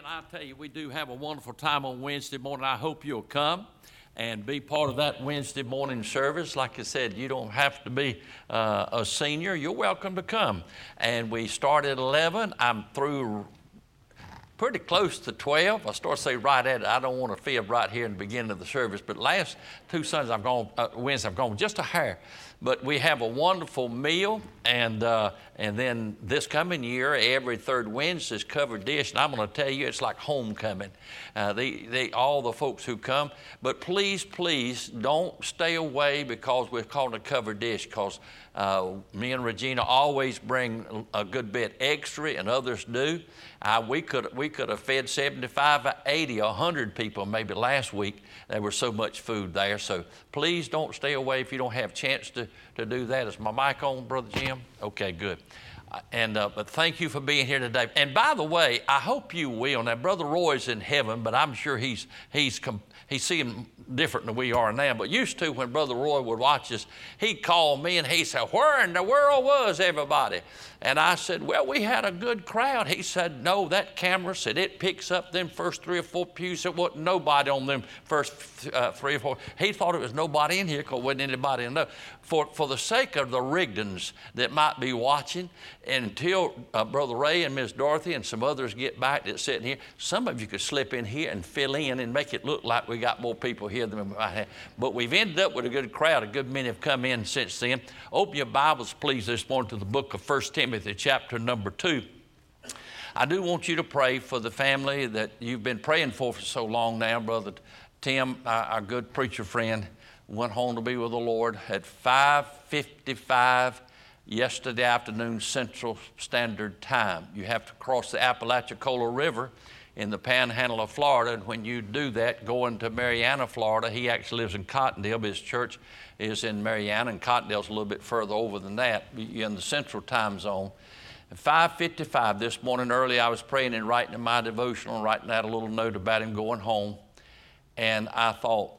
I tell you, we do have a wonderful time on Wednesday morning. I hope you'll come and be part of that Wednesday morning service. Like I said, you don't have to be a senior. You're welcome to come. And we start at 11. I'm through pretty close to 12. I start to say right at it. I don't want to fib right here in the beginning of the service, but last two Sundays I've gone, Wednesday I've gone just a hair. But we have a wonderful meal, and then this coming year, every third Wednesday is covered dish, and I'm going to tell you, it's like homecoming. All the folks who come, but please don't stay away because we're calling it a covered dish, because me and Regina always bring a good bit extra, and others do. We could have fed 75, 80, 100 people maybe last week. There was so much food there. So please don't stay away if you don't have a chance to do that. Is my mic on, Brother Jim? Okay, good. But thank you for being here today. And by the way, I hope you will. Now, Brother Roy's in heaven, but I'm sure he's seeing different than we are now. But used to, when Brother Roy would watch us, he'd call me and he'd say, "Where in the world was everybody?" And I said, "Well, we had a good crowd." He said, "No, that camera said it picks up them first 3 or 4 pews. There wasn't nobody on them first 3 or 4. He thought it was nobody in here because there wasn't anybody in there. For the sake of the Rigdons that might be watching, until Brother Ray and Miss Dorothy and some others get back that's sitting here, some of you could slip in here and fill in and make it look like we got more people here than we might have. But we've ended up with a good crowd. A good many have come in since then. Open your Bibles, please, this morning to the book of 1 Timothy, chapter number 2. I do want you to pray for the family that you've been praying for so long now. Brother Tim, our good preacher friend, went home to be with the Lord at 5:55 yesterday afternoon Central Standard Time. You have to cross the Apalachicola River in the panhandle of Florida, and when you do that, going to Marianna, Florida, he actually lives in Cottondale, but his church is in Marianna, and Cottondale's a little bit further over than that. You're in the Central Time Zone. At 5:55 this morning early, I was praying and writing in my devotional, writing out a little note about him going home, and I thought,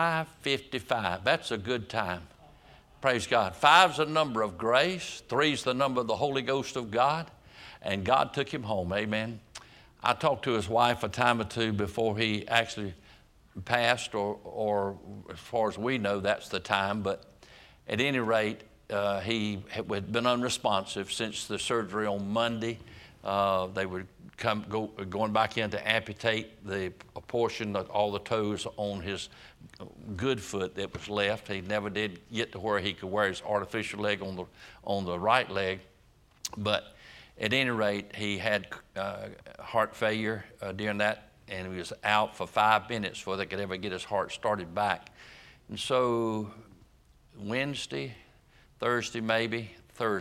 5:55, that's a good time. Praise God. 5's the number of grace. 3's the number of the Holy Ghost of God. And God took him home. Amen. I talked to his wife a time or two before he actually passed, or as far as we know, that's the time. But at any rate, he had been unresponsive since the surgery on Monday. They would going back in to amputate a portion of all the toes on his good foot that was left. He never did get to where he could wear his artificial leg on the right leg. But at any rate, he had heart failure during that, and he was out for 5 minutes before they could ever get his heart started back. And so Thursday maybe,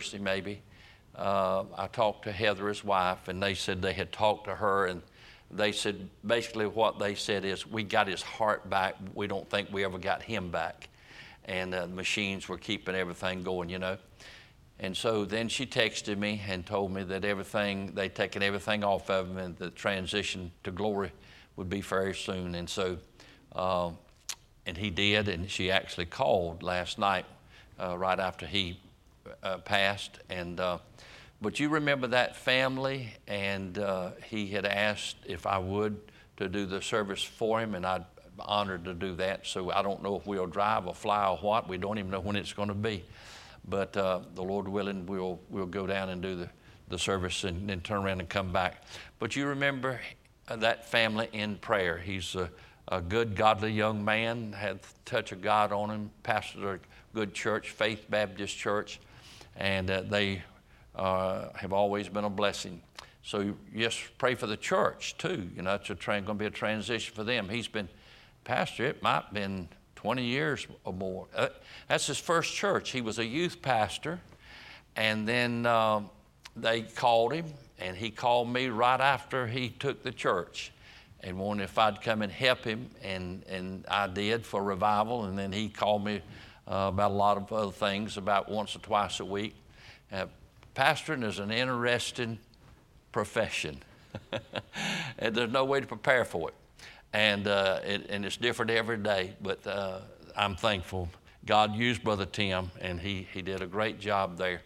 I talked to Heather, his wife, and they said they had talked to her, and they said basically what they said is, we got his heart back. We don't think we ever got him back. And the machines were keeping everything going, you know. And so then she texted me and told me that they'd taken everything off of him, and the transition to glory would be very soon. And so, and he did, and she actually called last night right after he passed. And but you remember that family, and he had asked if I would to do the service for him, and I'd be honored to do that. So I don't know if we'll drive or fly or what. We don't even know when it's going to be. But the Lord willing, we'll go down and do the service and then turn around and come back. But you remember that family in prayer. He's a good, godly young man, had the touch of God on him, pastored a good church, Faith Baptist Church, and they have always been a blessing. So yes, pray for the church too. You know, it's going to be a transition for them. He's been pastor, it might have been 20 years or more. That's his first church. He was a youth pastor, and then they called him, and he called me right after he took the church and wanted if I'd come and help him, and I did for revival. And then he called me about a lot of other things about once or twice a week. Pastoring is an interesting profession. And there's no way to prepare for it. And it's different every day, but I'm thankful. God used Brother Tim, and he did a great job there.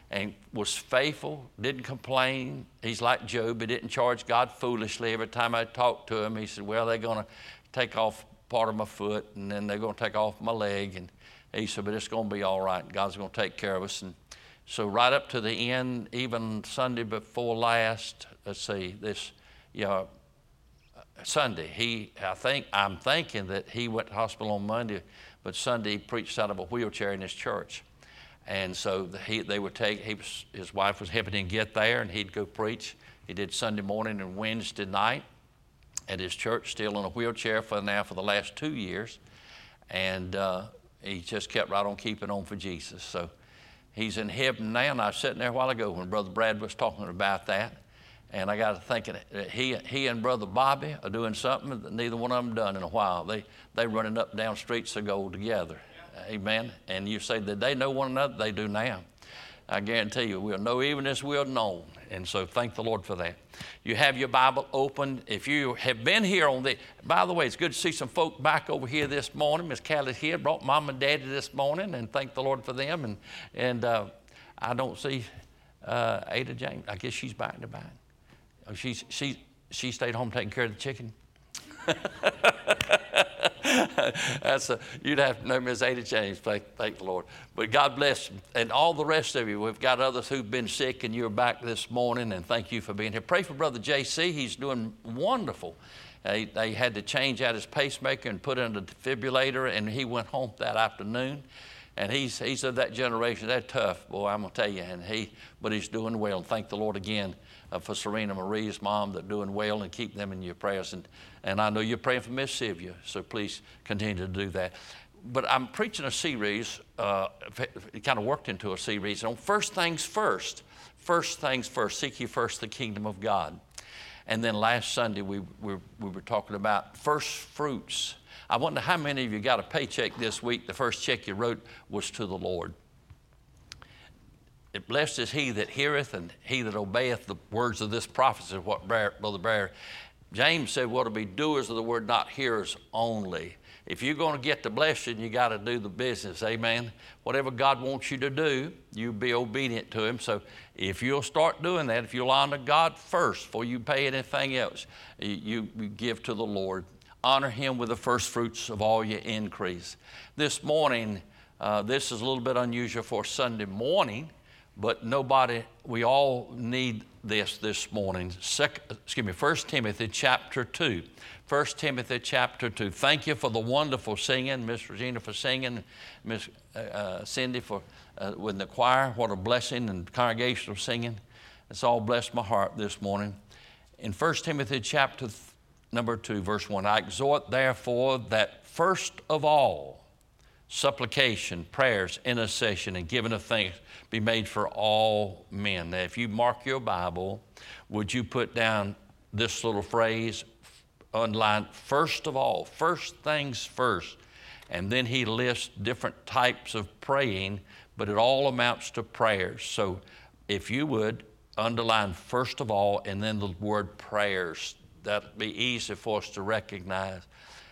and was faithful, didn't complain. He's like Job. He didn't charge God foolishly. Every time I talked to him, he said, well, they're going to take off part of my foot, and then they're going to take off my leg. And he said, but it's going to be all right. God's going to take care of us. And so right up to the end, even Sunday before last, Sunday, I'm thinking that he went to hospital on Monday, but Sunday he preached out of a wheelchair in his church. And so his wife was helping him get there, and he'd go preach. He did Sunday morning and Wednesday night at his church, still in a wheelchair for the last 2 years. And he just kept right on keeping on for Jesus. So he's in heaven now, and I was sitting there a while ago when Brother Brad was talking about that. And I got to thinking that he and Brother Bobby are doing something that neither one of them done in a while. They running up and down streets of gold together. Amen. And you say, did they know one another? They do now. I guarantee you, we'll know even as we're known. And so thank the Lord for that. You have your Bible open. If you have been here by the way, it's good to see some folk back over here this morning. Miss Callie's here, brought Mom and Daddy this morning, and thank the Lord for them. And I don't see Ada James. I guess she's back in the back. She stayed home taking care of the chicken. You'd have to know Miss Ada James, thank the Lord. But God bless you. And all the rest of you. We've got others who've been sick, and you're back this morning, and thank you for being here. Pray for Brother J.C. He's doing wonderful. They had to change out his pacemaker and put in a defibrillator, and he went home that afternoon. And he's of that generation. They're tough, boy, I'm going to tell you. But he's doing well. And thank the Lord again for Serena Marie's mom, that doing well, and keep them in your prayers. And I know you're praying for Miss Sylvia, so please continue to do that. But I'm preaching a series, it kind of worked into a series on first things first. First things first, seek ye first the kingdom of God. And then last Sunday we were talking about first fruits. I wonder how many of you got a paycheck this week. The first check you wrote was to the Lord. Blessed is he that heareth and he that obeyeth the words of this prophecy, is what Brother Bear. James said, what to be doers of the word, not hearers only. If you're going to get the blessing, you got to do the business, amen? Whatever God wants you to do, you be obedient to him. So if you'll start doing that, if you'll honor God first before you pay anything else, you give to the Lord. Honor him with the first fruits of all your increase. This morning, this is a little bit unusual for Sunday morning, but we all need this morning. 1 Timothy chapter 2. 1 Timothy chapter 2. Thank you for the wonderful singing, Miss Regina for singing, Miss Cindy for with the choir. What a blessing, and congregational singing. It's all blessed my heart this morning. In 1 Timothy chapter number 2, verse 1, I exhort therefore that first of all, supplication, prayers, intercession, and giving of thanks be made for all men. Now, if you mark your Bible, would you put down this little phrase, underline, first of all, first things first. And then he lists different types of praying, but it all amounts to prayers. So if you would underline first of all, and then the word prayers, that'd be easy for us to recognize.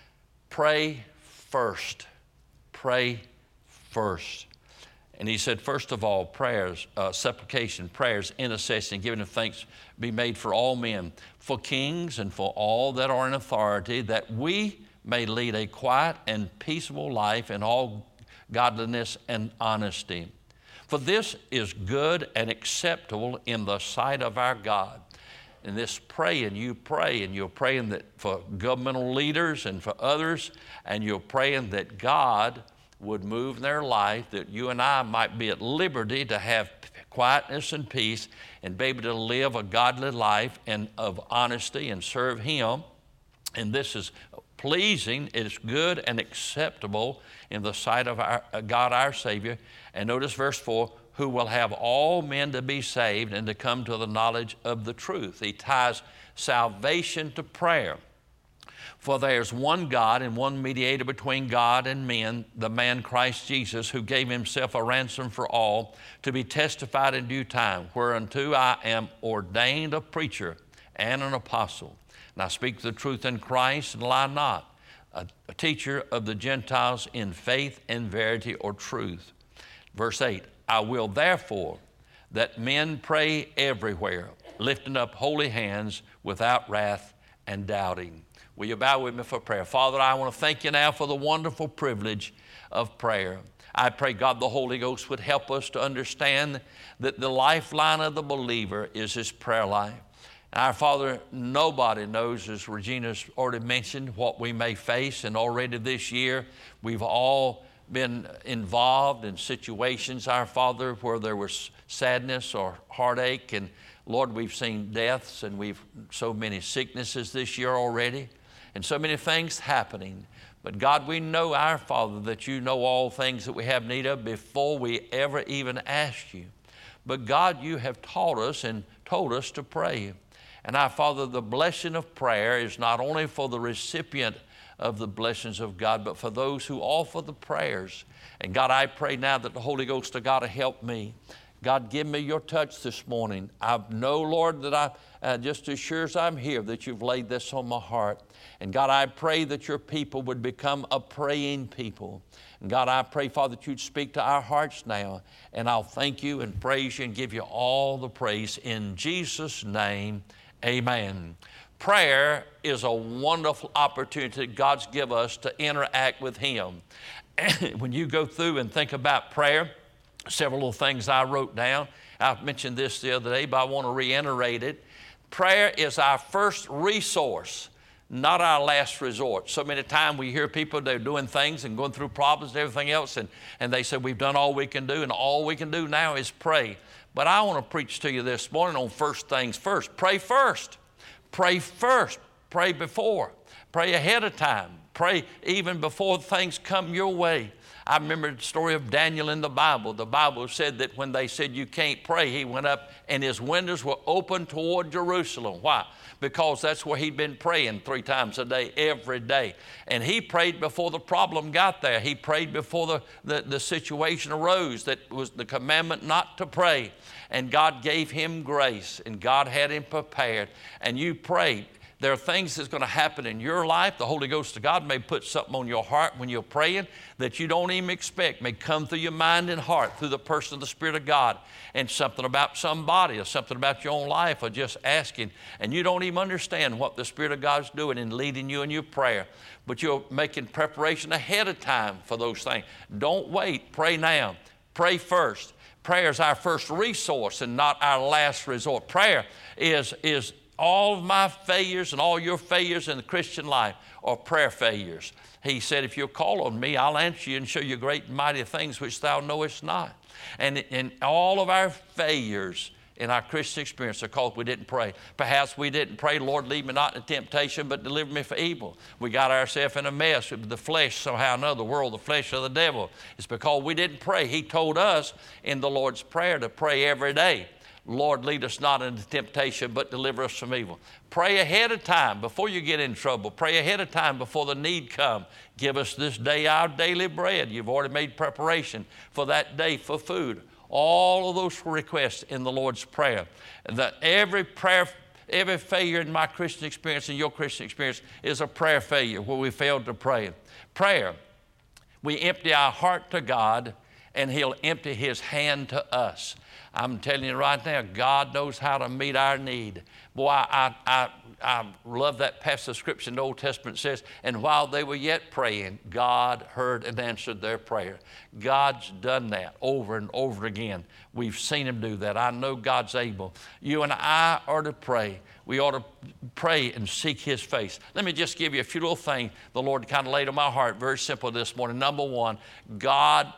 Pray first. Pray first. And he said, first of all, prayers, supplication, prayers, intercession, giving of thanks be made for all men, for kings and for all that are in authority, that we may lead a quiet and peaceable life in all godliness and honesty. For this is good and acceptable in the sight of our God. And this praying, you pray, and you're praying that for governmental leaders and for others, and you're praying that God would move in their life, that you and I might be at liberty to have quietness and peace and be able to live a godly life and of honesty and serve him. And this is pleasing, it is good and acceptable in the sight of God our Savior. And notice verse 4, who will have all men to be saved and to come to the knowledge of the truth. He ties salvation to prayer. For there's one God and one mediator between God and men, the man Christ Jesus, who gave himself a ransom for all, to be testified in due time, whereunto I am ordained a preacher and an apostle. And I speak the truth in Christ and lie not, a teacher of the Gentiles in faith and verity or truth. Verse 8, I will therefore that men pray everywhere, lifting up holy hands without wrath and doubting. Will you bow with me for prayer? Father, I want to thank you now for the wonderful privilege of prayer. I pray, God, the Holy Ghost would help us to understand that the lifeline of the believer is his prayer life. And our Father, nobody knows, as Regina's already mentioned, what we may face. And already this year, we've all been involved in situations, our Father, where there was sadness or heartache. And Lord, we've seen deaths, and we've so many sicknesses this year already, and so many things happening. But God, we know, our Father, that you know all things that we have need of before we ever even ask you. But God, you have taught us and told us to pray. And our Father, the blessing of prayer is not only for the recipient of the blessings of God, but for those who offer the prayers. And God, I pray now that the Holy Ghost of God will help me. God, give me your touch this morning. I know, Lord, that just as sure as I'm here, that you've laid this on my heart. And God, I pray that your people would become a praying people. And God, I pray, Father, that you'd speak to our hearts now. And I'll thank you and praise you and give you all the praise. In Jesus' name, amen. Prayer is a wonderful opportunity that God's given us to interact with him. And when you go through and think about prayer, several little things I wrote down. I mentioned this the other day, but I want to reiterate it. Prayer is our first resource, not our last resort. So many times we hear people, they're doing things and going through problems and everything else, and they say, we've done all we can do, and all we can do now is pray. But I want to preach to you this morning on first things first. Pray first. Pray first. Pray before. Pray ahead of time. Pray even before things come your way. I remember the story of Daniel in the Bible. The Bible said that when they said you can't pray, he went up and his windows were open toward Jerusalem. Why? Because that's where he'd been praying 3 times a day, every day. And he prayed before the problem got there. He prayed before the situation arose, that was the commandment not to pray. And God gave him grace, and God had him prepared. And you prayed. There are things that's going to happen in your life. The Holy Ghost of God may put something on your heart when you're praying that you don't even expect, may come through your mind and heart through the person of the Spirit of God, and something about somebody or something about your own life or just asking, and you don't even understand what the Spirit of God's doing in leading you in your prayer, but you're making preparation ahead of time for those things. Don't wait. Pray now. Pray first. Prayer is our first resource and not our last resort. Prayer is all of my failures and all your failures in the Christian life are prayer failures. He said, if you'll call on me, I'll answer you and show you great and mighty things which thou knowest not. And in all of our failures in our Christian experience are because we didn't pray. Perhaps we didn't pray, Lord, lead me not into temptation, but deliver me from evil. We got ourselves in a mess with the flesh somehow or another, the world, the flesh of the devil. It's because we didn't pray. He told us in the Lord's Prayer to pray every day. Lord, lead us not into temptation, but deliver us from evil. Pray ahead of time before you get in trouble. Pray ahead of time before the need comes. Give us this day our daily bread. You've already made preparation for that day for food. All of those requests in the Lord's Prayer. That every failure in my Christian experience and your Christian experience is a prayer failure where we failed to pray. Prayer, we empty our heart to God, and He'll empty His hand to us. I'm telling you right now, God knows how to meet our need. Boy, I love that passage of Scripture in the Old Testament. It says, and while they were yet praying, God heard and answered their prayer. God's done that over and over again. We've seen Him do that. I know God's able. You and I are to pray. We ought to pray and seek His face. Let me just give you a few little things the Lord kind of laid on my heart. Very simple this morning. Number one, God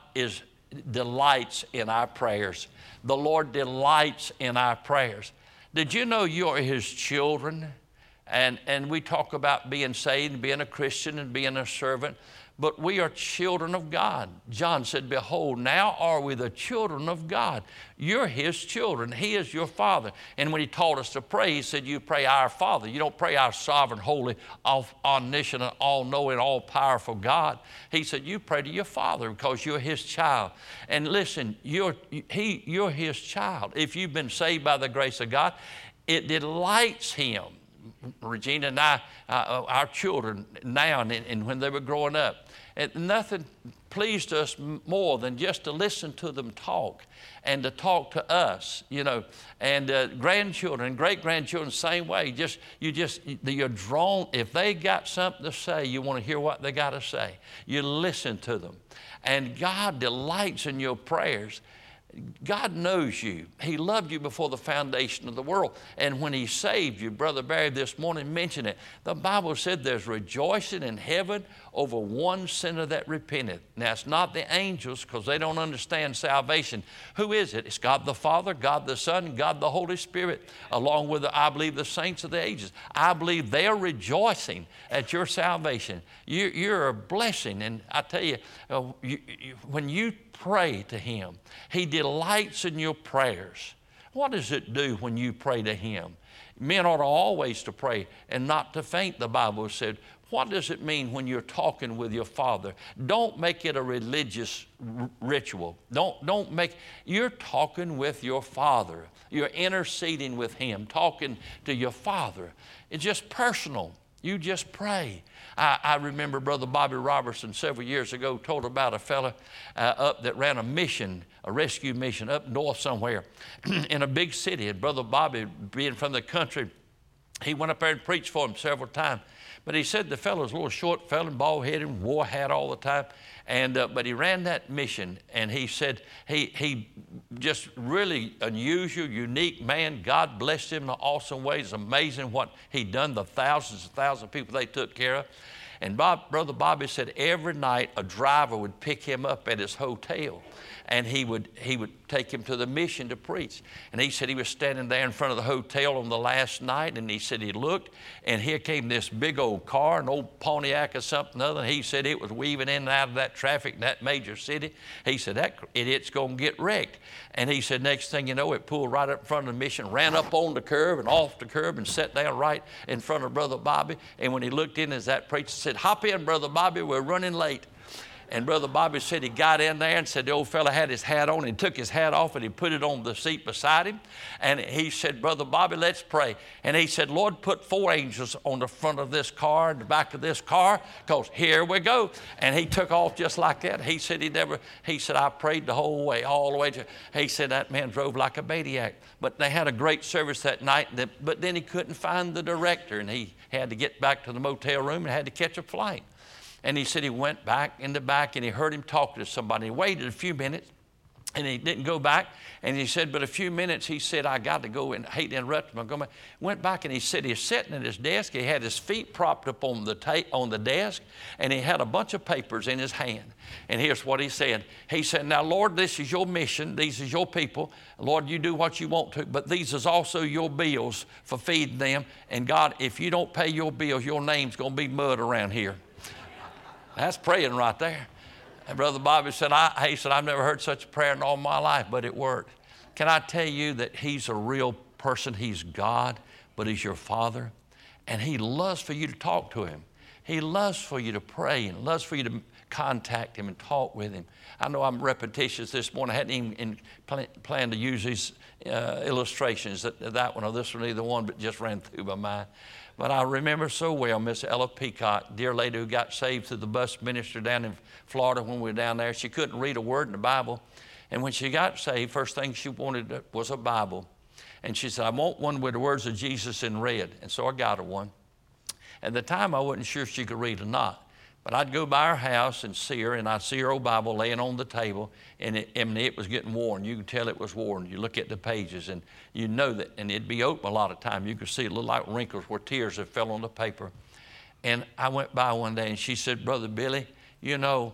delights in our prayers. The Lord delights in our prayers. Did you know you are His children? And we talk about being saved and being a Christian and being a servant, but we are children of God. John said, behold, now are we the children of God. You're His children. He is your Father. And when He taught us to pray, He said, you pray our Father. You don't pray our sovereign, holy, omniscient, all-knowing, all-powerful God. He said, you pray to your Father because you're His child. And listen, you're His child. If you've been saved by the grace of God, it delights Him. Regina and I, our children now and when they were growing up. And nothing pleased us more than just to listen to them talk and to talk to us, you know. And grandchildren, great-grandchildren, same way. You're drawn. If they got something to say, you want to hear what they got to say. You listen to them. And God delights in your prayers. God knows you. He loved you before the foundation of the world. And when He saved you, Brother Barry this morning mentioned it, the Bible said there's rejoicing in heaven over one sinner that repenteth. Now, it's not the angels because they don't understand salvation. Who is it? It's God the Father, God the Son, God the Holy Spirit, along with, I believe, the saints of the ages. I believe they're rejoicing at your salvation. You're a blessing. And I tell you, when you pray to Him, He delights in your prayers. What does it do when you pray to Him? Men ought always to pray and not to faint, the Bible said. What does it mean when you're talking with your Father? Don't make it a religious ritual. You're talking with your Father. You're interceding with Him, talking to your Father. It's just personal. You just pray. I remember Brother Bobby Robertson several years ago told about a fella up that ran a mission, a rescue mission up north somewhere in a big city. And Brother Bobby, being from the country, he went up there and preached for him several times. But he said the fellow was a little short fellow, bald-headed, wore a hat all the time. But he ran that mission, and he said he just really unusual, unique man. God blessed him in awesome ways. Amazing what he'd done, the thousands and thousands of people they took care of. And Brother Bobby said every night a driver would pick him up at his hotel, and he would take him to the mission to preach. And he said he was standing there in front of the hotel on the last night, and he said he looked, and here came this big old car, an old Pontiac or something other. And he said it was weaving in and out of that traffic in that major city. He said that idiot's going to get wrecked. And he said next thing you know, it pulled right up in front of the mission, ran up on the curb and off the curb and sat down right in front of Brother Bobby. And when he looked in, as that preacher said, "Hop in, Brother Bobby, we're running late." And Brother Bobby said he got in there and said the old fella had his hat on. He took his hat off and he put it on the seat beside him. And he said, "Brother Bobby, let's pray." And he said, "Lord, put 4 angels on the front of this car and the back of this car, because here we go." And he took off just like that. He said I prayed the whole way, all the way to, he said that man drove like a maniac. But they had a great service that night, but then he couldn't find the director, and he had to get back to the motel room and had to catch a flight. And he said he went back in the back and he heard him talking to somebody. He waited a few minutes and he didn't go back. And he said, but a few minutes, he said, "I got to go and hate to interrupt him." I go back. Went back and he said he's sitting at his desk. He had his feet propped up on the desk, and he had a bunch of papers in his hand. And here's what he said. He said, "Now, Lord, this is your mission. These is your people. Lord, you do what you want to, but these is also your bills for feeding them. And God, if you don't pay your bills, your name's going to be mud around here." That's praying right there. And Brother Bobby said, he said, "I've never heard such a prayer in all my life, but it worked." Can I tell you that He's a real person? He's God, but He's your Father. And He loves for you to talk to Him. He loves for you to pray and loves for you to contact Him and talk with Him. I know I'm repetitious this morning. I hadn't even planned to use these illustrations, that one or this one, either one, but just ran through my mind. But I remember so well Miss Ella Peacock, dear lady who got saved through the bus minister down in Florida when we were down there. She couldn't read a word in the Bible. And when she got saved, first thing she wanted was a Bible. And she said, "I want one with the words of Jesus in red." And so I got her one. At the time, I wasn't sure if she could read or not. But I'd go by her house and see her, and I'd see her old Bible laying on the table, and it was getting worn. You could tell it was worn. You look at the pages, and you know that, and it'd be open a lot of time. You could see it look like wrinkles where tears had fell on the paper. And I went by one day, and she said, "Brother Billy, you know,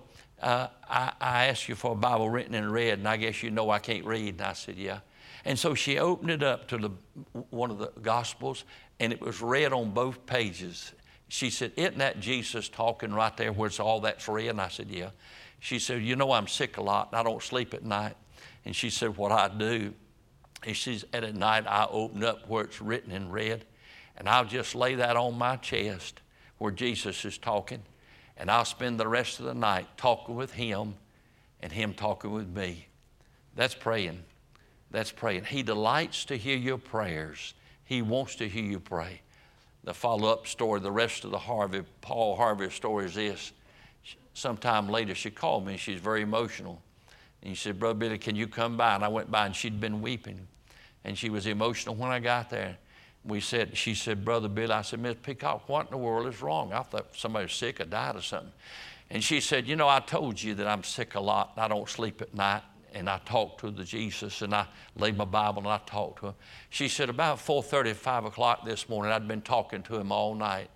I asked you for a Bible written in red, and I guess you know I can't read." And I said, "Yeah." And so she opened it up to one of the Gospels, and it was red on both pages. She said, "Isn't that Jesus talking right there where it's all that's red?" And I said, "Yeah." She said, "You know, I'm sick a lot and I don't sleep at night." And she said, "What I do is," she said, "at night I open up where it's written in red, and I'll just lay that on my chest where Jesus is talking, and I'll spend the rest of the night talking with Him and Him talking with me." That's praying. That's praying. He delights to hear your prayers. He wants to hear you pray. the follow-up story, the rest of the Paul Harvey story is this. Sometime later, she called me, and she's very emotional. And she said, Brother Billy, can you come by? And I went by, and she'd been weeping. And she was emotional when I got there. She said, Brother Billy, I said, Miss Peacock, what in the world is wrong? I thought somebody was sick or died or something. And she said, you know, I told you that I'm sick a lot, and I don't sleep at night. And I talked to the Jesus, and I laid my Bible, and I talked to him. She said, about 4:30, 5 o'clock this morning, I'd been talking to him all night.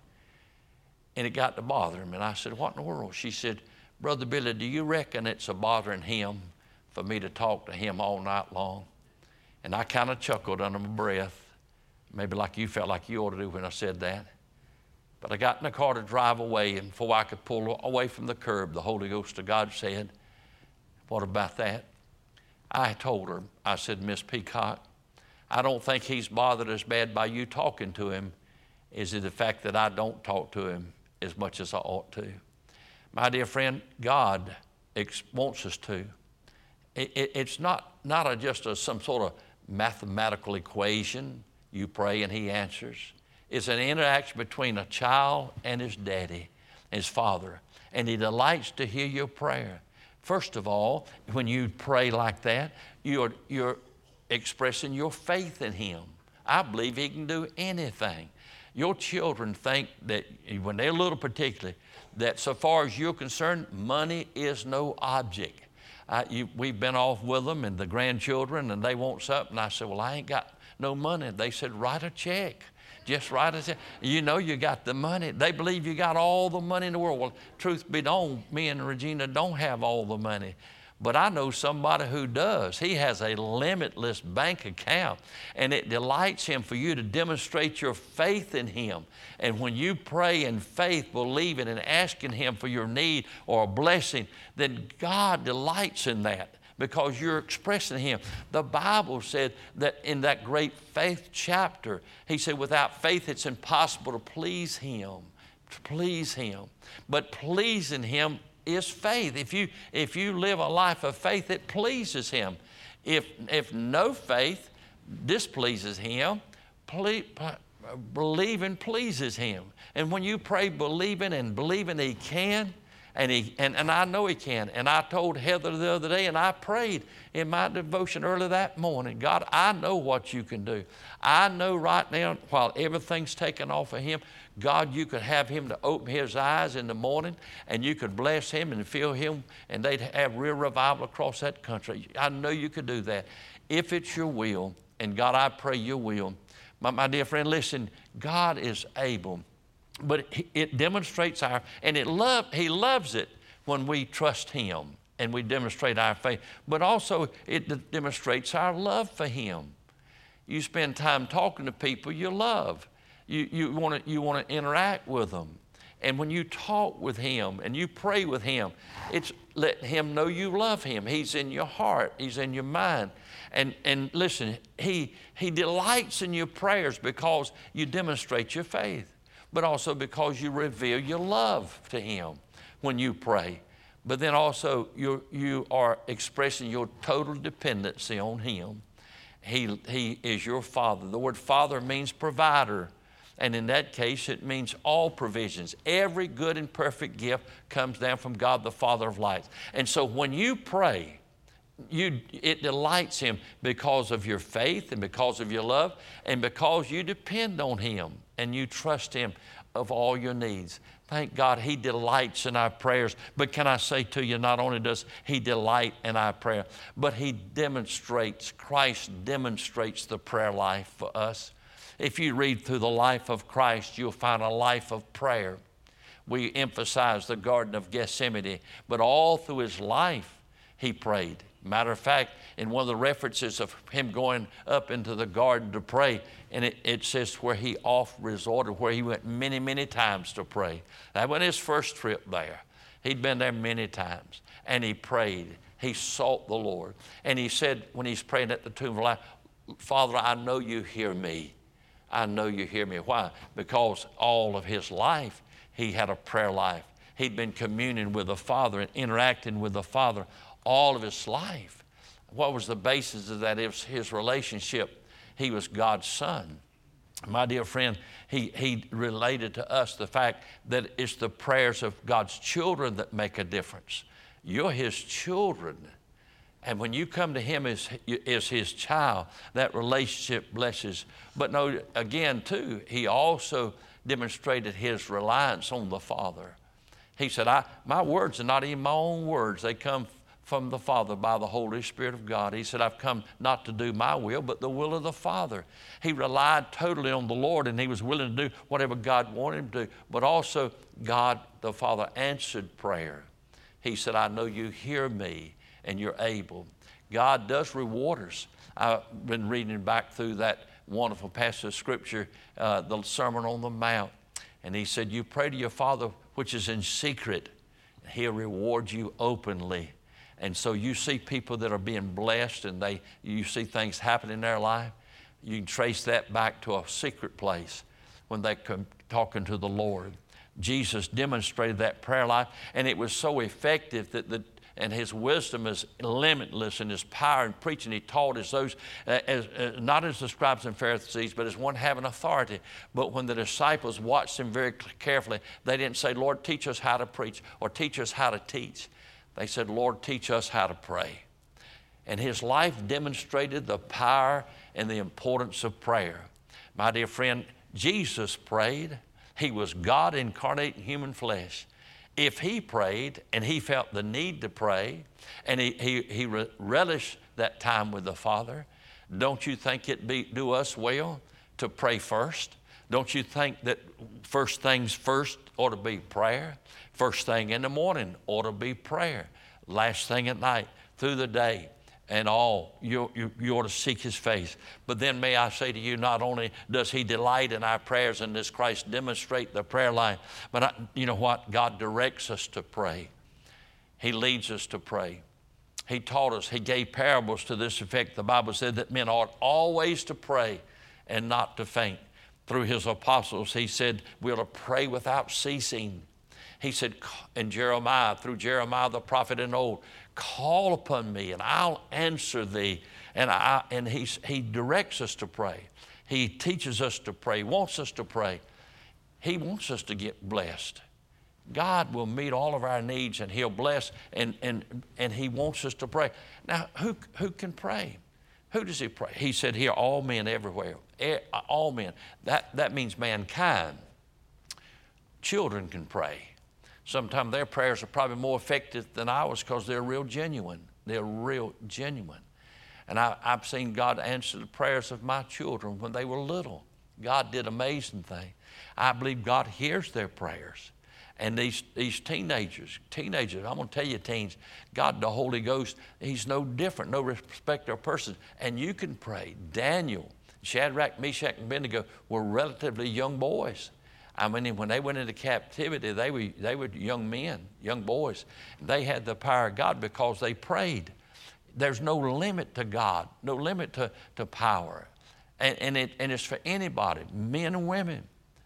And it got to bother him. And I said, what in the world? She said, Brother Billy, do you reckon it's a bothering him for me to talk to him all night long? And I kind of chuckled under my breath, maybe like you felt like you ought to do when I said that. But I got in the car to drive away, and before I could pull away from the curb, the Holy Ghost of God said, what about that? I told her, I said, Miss Peacock, I don't think he's bothered as bad by you talking to him as the fact that I don't talk to him as much as I ought to. My dear friend, God wants us to. It's not just some sort of mathematical equation. You pray and he answers. It's an interaction between a child and his daddy, his father, and he delights to hear your prayer. First of all, when you pray like that, you're expressing your faith in him. I believe he can do anything. Your children think that, when they're little particularly, that so far as you're concerned, money is no object. We've been off with them and the grandchildren, and they want something. I said, well, I ain't got no money. They said, write a check. Just write a check. You know you got the money. They believe you got all the money in the world. Well, truth be known, me and Regina don't have all the money. But I know somebody who does. He has a limitless bank account, and it delights him for you to demonstrate your faith in him. And when you pray in faith, believing and asking him for your need or a blessing, then God delights in that because you're expressing him. The Bible said that in that great faith chapter, he said, without faith, it's impossible to please him. To please him. But pleasing him is faith. If you live a life of faith, it pleases him. If no faith displeases him, believing pleases him. And when you pray believing he can, and I know he can. And I told Heather the other day, and I prayed in my devotion early that morning, God, I know what you can do. I know right now, while everything's taken off of him, God, you could have him to open his eyes in the morning, and you could bless him and fill him, and they'd have real revival across that country. I know you could do that. If it's your will, and God, I pray your will. My dear friend, listen, God is able. But it demonstrates he loves it when we trust him and we demonstrate our faith. But also it demonstrates our love for him. You spend time talking to people you love. You want to interact with them. And when you talk with him and you pray with him, it's let him know you love him. He's in your heart. He's in your mind. And listen, he delights in your prayers because you demonstrate your faith, but also because you reveal your love to him when you pray. But then also you are expressing your total dependency on him. He is your Father. The word Father means provider. And in that case, it means all provisions. Every good and perfect gift comes down from God, the Father of lights. And so when you pray, it delights him because of your faith and because of your love and because you depend on him and you trust him of all your needs. Thank God he delights in our prayers. But can I say to you, not only does he delight in our prayer, but Christ demonstrates the prayer life for us. If you read through the life of Christ, you'll find a life of prayer. We emphasize the Garden of Gethsemane, but all through his life, he prayed. Matter of fact, in one of the references of him going up into the garden to pray, and it says where he oft resorted, where he went many, many times to pray. That was his first trip there. He'd been there many times, and he prayed. He sought the Lord. And he said, when he's praying at the tomb of life, Father, I know you hear me. I know you hear me. Why? Because all of his life, he had a prayer life. He'd been communing with the Father and interacting with the Father all of his life. What was the basis of that? It was his relationship. He was God's son. My dear friend, he related to us the fact that it's the prayers of God's children that make a difference. You're His children. And when you come to Him as His child, that relationship blesses. But no, again, too, He also demonstrated His reliance on the Father. He said, my words are not even my own words. They come from the Father by the Holy Spirit of God. He said, I've come not to do my will, but the will of the Father. He relied totally on the Lord, and he was willing to do whatever God wanted him to do. But also, God, the Father, answered prayer. He said, I know you hear me, and you're able. God does reward us. I've been reading back through that wonderful passage of Scripture, the Sermon on the Mount. And he said, you pray to your Father which is in secret. He'll reward you openly. And so you see people that are being blessed, and you see things happen in their life. You can trace that back to a secret place when they come talking to the Lord. Jesus demonstrated that prayer life, and it was so effective and His wisdom is limitless, and His power in preaching. He taught as those, not as the scribes and Pharisees, but as one having authority. But when the disciples watched Him very carefully, they didn't say, Lord, teach us how to preach or teach us how to teach. They said, Lord, teach us how to pray. And His life demonstrated the power and the importance of prayer. My dear friend, Jesus prayed. He was God incarnate in human flesh. If He prayed and He felt the need to pray, and he relished that time with the Father, don't you think it'd do us well to pray first? Don't you think that first things first ought to be prayer? First thing in the morning ought to be prayer. Last thing at night, through the day, and all, you ought to seek His face. But then may I say to you, not only does He delight in our prayers, and does Christ demonstrate the prayer life, but you know what? God directs us to pray. He leads us to pray. He taught us, He gave parables to this effect. The Bible said that men ought always to pray and not to faint. Through His apostles, He said, we ought to pray without ceasing. He said in Jeremiah, through Jeremiah the prophet in old, call upon me and I'll answer thee. And He directs us to pray. He teaches us to pray, wants us to pray. He wants us to get blessed. God will meet all of our needs, and He'll bless, and He wants us to pray. Now, who can pray? Who does He pray? He said here, all men everywhere. All men. That means mankind. Children can pray. Sometimes their prayers are probably more effective than ours because they're real genuine. They're real genuine. And I've seen God answer the prayers of my children when they were little. God did amazing things. I believe God hears their prayers. And these teenagers, I'm going to tell you, teens, God, the Holy Ghost, He's no different, no respecter of person. And you can pray. Daniel, Shadrach, Meshach, and Abednego were relatively young boys. I mean, when they went into captivity, they were young men, young boys. They had the power of God because they prayed. There's no limit to God, no limit to power. And it's for anybody, men and women,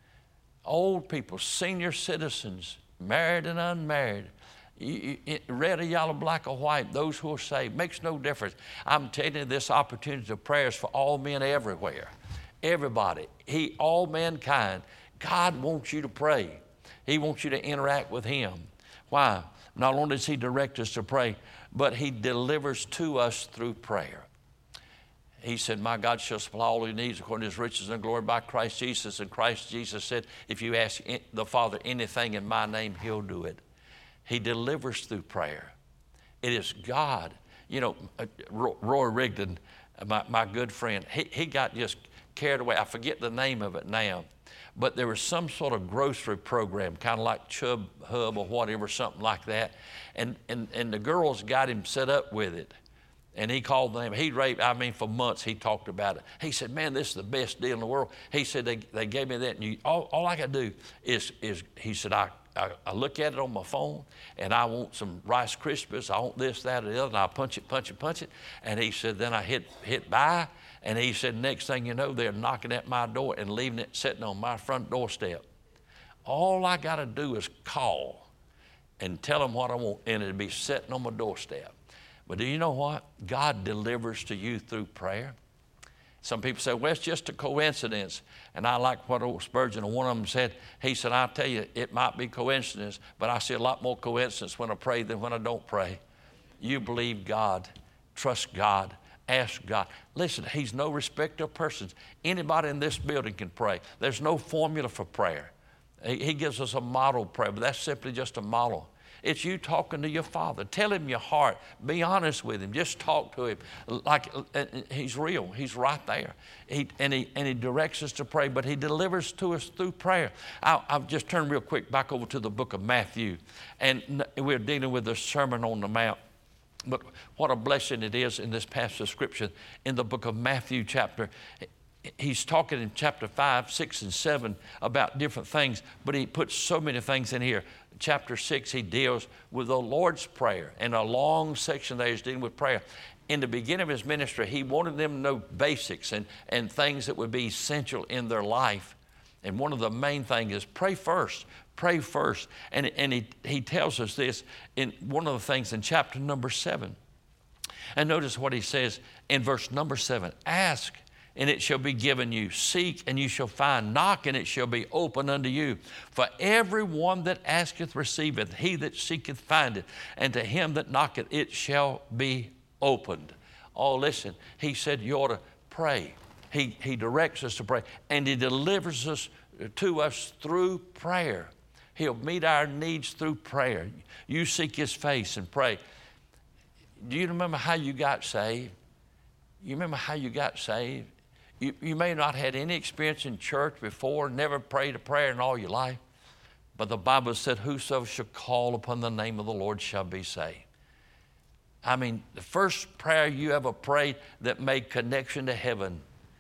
old people, senior citizens, married and unmarried, red or yellow, black or white, those who are saved. Makes no difference. I'm telling you, this opportunity of prayer is for all men everywhere. Everybody, all mankind. God wants you to pray. He wants you to interact with Him. Why? Not only does He direct us to pray, but He delivers to us through prayer. He said, my God shall supply all your needs according to His riches and glory by Christ Jesus. And Christ Jesus said, if you ask the Father anything in my name, He'll do it. He delivers through prayer. It is God. You know, Roy Rigdon, my good friend, he got just carried away. I forget the name of it now. But there was some sort of grocery program, kind of like Chubb Hub or whatever, something like that. And the girls got him set up with it. And he called the name. For months he talked about it. He said, man, this is the best deal in the world. He said, they gave me that. And all I got to do is he said, I look at it on my phone, and I want some Rice Krispies. I want this, that, or the other. And I punch it. And he said, then I hit buy. And he said, next thing you know, they're knocking at my door and leaving it sitting on my front doorstep. All I got to do is call and tell them what I want, and it'll be sitting on my doorstep. But do you know what? God delivers to you through prayer. Some people say, well, it's just a coincidence. And I like what old Spurgeon, one of them said. He said, I'll tell you, it might be coincidence, but I see a lot more coincidence when I pray than when I don't pray. You believe God, trust God, ask God. Listen, he's no respecter of persons. Anybody in this building can pray. There's no formula for prayer. He gives us a model prayer, but that's simply just a model. It's you talking to your Father. Tell him your heart. Be honest with him. Just talk to him like he's real. He's right there. He directs us to pray, but he delivers to us through prayer. I'll just turn real quick back over to the book of Matthew, and we're dealing with the Sermon on the Mount. But what a blessing it is in this passage of Scripture in the book of Matthew chapter. He's talking in chapter 5, 6, and 7 about different things, but he puts so many things in here. Chapter 6, he deals with the Lord's Prayer, and a long section there is dealing with prayer. In the beginning of his ministry, he wanted them to know basics and things that would be essential in their life. And one of the main things is pray first. Pray first. And he tells us this in one of the things in chapter number 7. And notice what he says in verse number 7. Ask, and it shall be given you. Seek, and you shall find. Knock, and it shall be opened unto you. For every one that asketh receiveth. He that seeketh findeth. And to him that knocketh it shall be opened. Oh, listen, he said you ought to pray. He directs us to pray. And he delivers us to us through prayer. He'll meet our needs through prayer. You seek his face and pray. Do you remember how you got saved? You remember how you got saved? You may not have had any experience in church before, never prayed a prayer in all your life, but the Bible said, whosoever shall call upon the name of the Lord shall be saved. I mean, the first prayer you ever prayed that made connection to heaven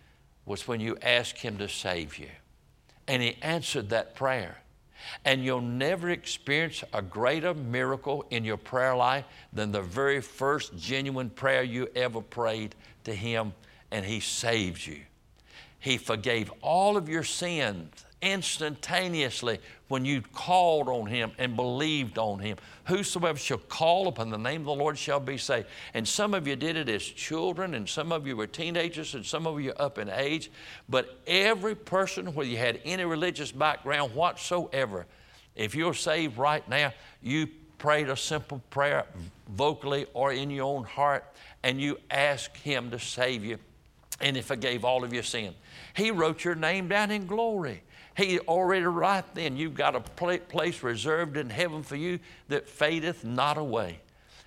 was when you asked him to save you. And he answered that prayer. And you'll never experience a greater miracle in your prayer life than the very first genuine prayer you ever prayed to him, and he saved you. He forgave all of your sins instantaneously when you called on him and believed on him. Whosoever shall call upon the name of the Lord shall be saved. And some of you did it as children, and some of you were teenagers, and some of you up in age. But every person, whether you had any religious background whatsoever, if you're saved right now, you prayed a simple prayer vocally or in your own heart, and you asked him to save you, and he forgave all of your sin. He wrote your name down in glory. He already right then, you've got a place reserved in heaven for you that fadeth not away.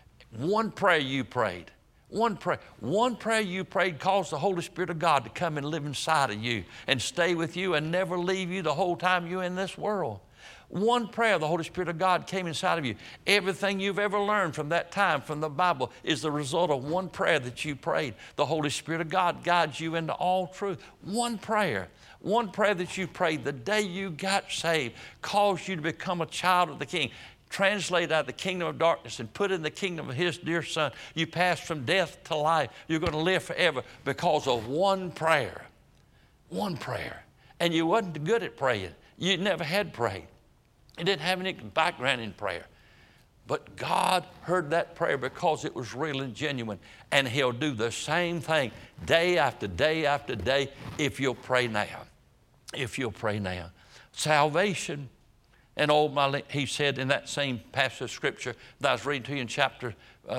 One prayer you prayed, one prayer you prayed caused the Holy Spirit of God to come and live inside of you and stay with you and never leave you the whole time you're in this world. One prayer, the Holy Spirit of God came inside of you. Everything you've ever learned from that time, from the Bible, is the result of one prayer that you prayed. The Holy Spirit of God guides you into all truth. One prayer that you prayed the day you got saved caused you to become a child of the King. Translated out of the kingdom of darkness and put in the kingdom of his dear Son. You passed from death to life. You're going to live forever because of one prayer. One prayer. And you wasn't good at praying. You never had prayed. You didn't have any background in prayer. But God heard that prayer because it was real and genuine. And he'll do the same thing day after day after day if you'll pray now. If you'll pray now. Salvation. And he said in that same passage of Scripture that I was reading to you in chapter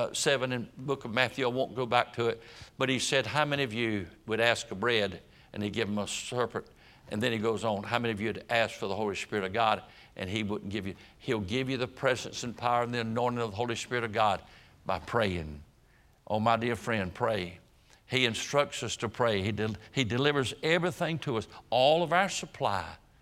7 in the book of Matthew, I won't go back to it, but he said, how many of you would ask a bread and he'd give them a serpent? And then he goes on, how many of you would ask for the Holy Spirit of God and he wouldn't give you? He'll give you the presence and power and the anointing of the Holy Spirit of God by praying. Oh, my dear friend, pray. He instructs us to pray. He delivers everything to us, all of our supply.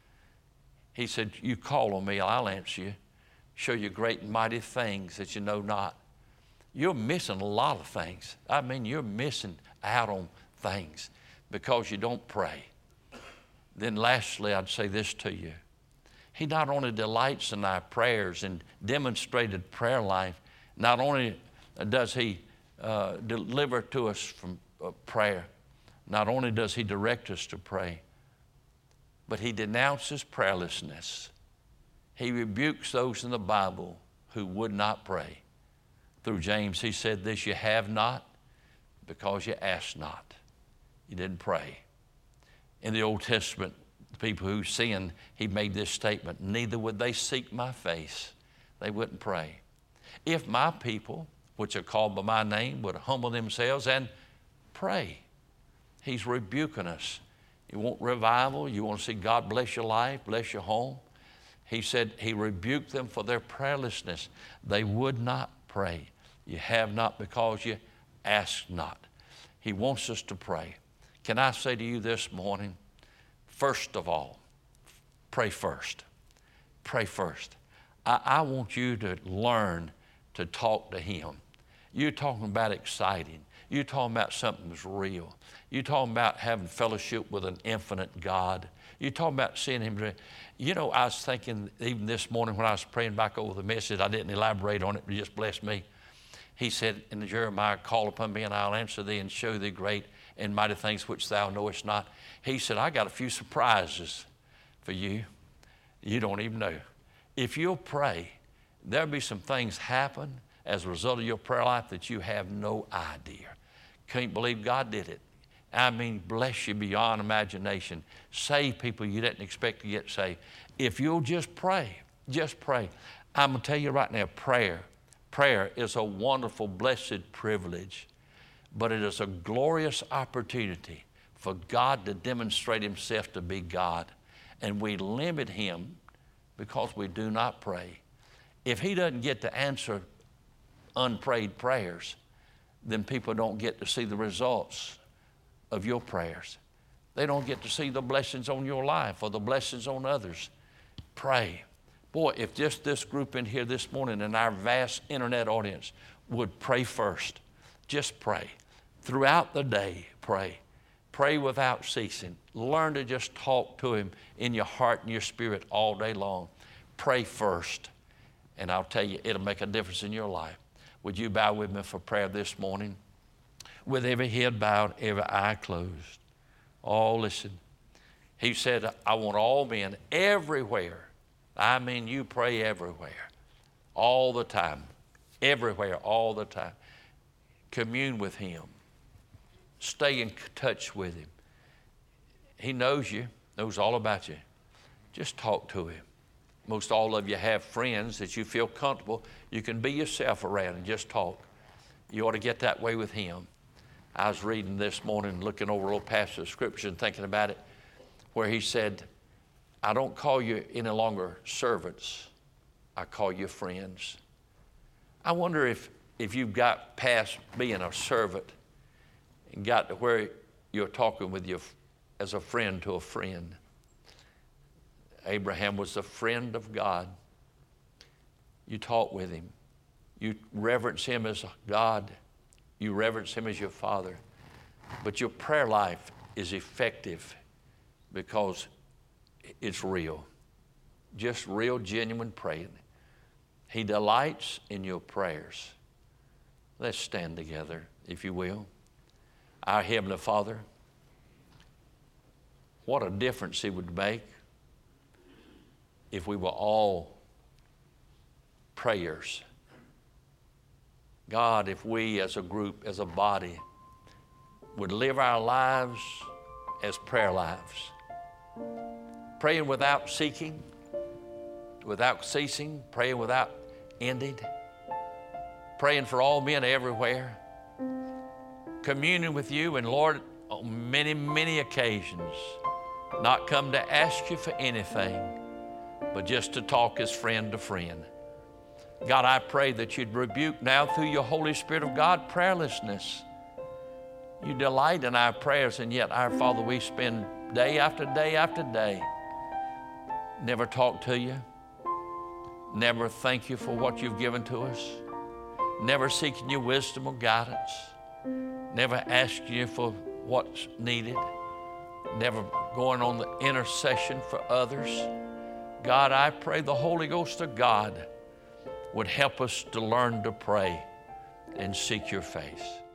He said, you call on me, I'll answer you. Show you great and mighty things that you know not. You're missing a lot of things. I mean, you're missing out on things because you don't pray. Then lastly, I'd say this to you. He not only delights in our prayers and demonstrated prayer life, not only does he deliver to us from prayer, not only does he direct us to pray, but he denounces prayerlessness. He rebukes those in the Bible who would not pray. Through James, he said this, you have not because you ask not. You didn't pray. In the Old Testament, the people who sinned, he made this statement, neither would they seek my face. They wouldn't pray. If my people, which are called by my name, would humble themselves and pray. He's rebuking us. You want revival? You want to see God bless your life, bless your home? He said he rebuked them for their prayerlessness. They would not pray. You have not because you ask not. He wants us to pray. Can I say to you this morning, first of all, pray first. Pray first. I want you to learn to talk to him. You're talking about exciting. You're talking about something that's real. You're talking about having fellowship with an infinite God. You're talking about seeing him. You know, I was thinking even this morning when I was praying back over the message, I didn't elaborate on it, but it just blessed me. He said in Jeremiah, call upon me and I'll answer thee and show thee great and mighty things which thou knowest not. He said, I got a few surprises for you. You don't even know. If you'll pray, there'll be some things happen as a result of your prayer life that you have no idea. Can't believe God did it. I mean, bless you beyond imagination. Save people you didn't expect to get saved. If you'll just pray, just pray. I'm going to tell you right now, prayer is a wonderful, blessed privilege, but it is a glorious opportunity for God to demonstrate himself to be God. And we limit him because we do not pray. If he doesn't get to answer unprayed prayers, then people don't get to see the results of your prayers. They don't get to see the blessings on your life or the blessings on others. Pray. Boy, if just this group in here this morning and our vast internet audience would pray first, just pray. Throughout the day, pray. Pray without ceasing. Learn to just talk to him in your heart and your spirit all day long. Pray first, and I'll tell you, it'll make a difference in your life. Would you bow with me for prayer this morning? With every head bowed, every eye closed. Oh, listen. He said, I want all men everywhere. I mean, you pray everywhere, all the time, everywhere, all the time. Commune with him. Stay in touch with him. He knows you, knows all about you. Just talk to him. Most all of you have friends that you feel comfortable. You can be yourself around and just talk. You ought to get that way with him. I was reading this morning, looking over a little passage of Scripture and thinking about it, where he said, I don't call you any longer servants. I call you friends. I wonder if you've got past being a servant and got to where you're talking with you as a friend to a friend. Abraham was a friend of God. You talk with him. You reverence him as God. You reverence him as your Father. But your prayer life is effective because it's real. Just real, genuine praying. He delights in your prayers. Let's stand together, if you will. Our Heavenly Father, what a difference it would make if we were all prayers. God, if we as a group, as a body, would live our lives as prayer lives. Praying without seeking, without ceasing, praying without ending, praying for all men everywhere, communing with you, and Lord, on many, many occasions, not come to ask you for anything, but just to talk as friend to friend. God, I pray that you'd rebuke now through your Holy Spirit of God prayerlessness. You delight in our prayers, and yet, our Father, we spend day after day after day, never talk to you, never thank you for what you've given to us, never seeking your wisdom or guidance, never asking you for what's needed, never going on the intercession for others. God, I pray the Holy Ghost of God would help us to learn to pray and seek your face.